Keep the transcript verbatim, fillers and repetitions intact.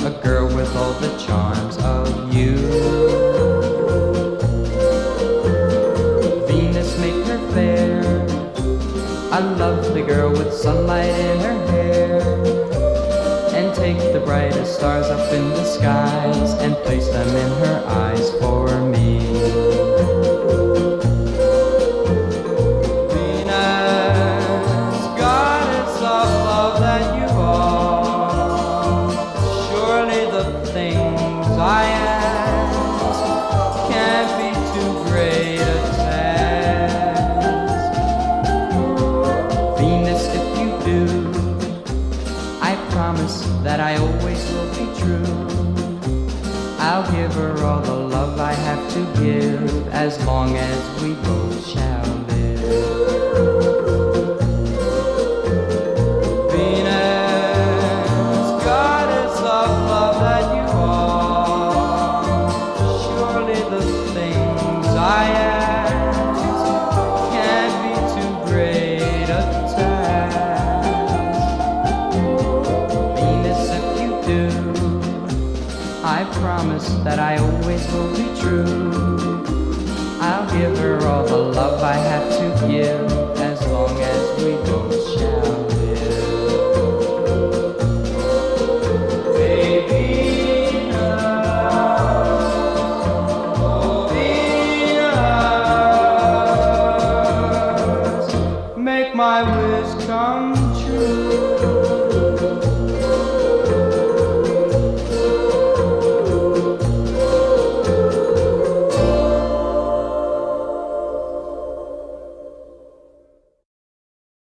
a girl with all the charms of you. Venus, make her fair, a lovely girl with sunlight in her hair, and take the brightest stars up in the skies and place them in her eyes for me. Venus, goddess of love that you are, surely the things I ask can't be too great a task. Venus, if you do, I promise that I always will be true. I'll give her all the love I have to give, as long as we both shall live. Venus, goddess of love that you are, surely the things I ask can't be too great a task. Venus, if you do, I promise that I always will be true. I'll give her all the love I have to give, as long as we both shall live. Baby, oh Venus, make my wish come true.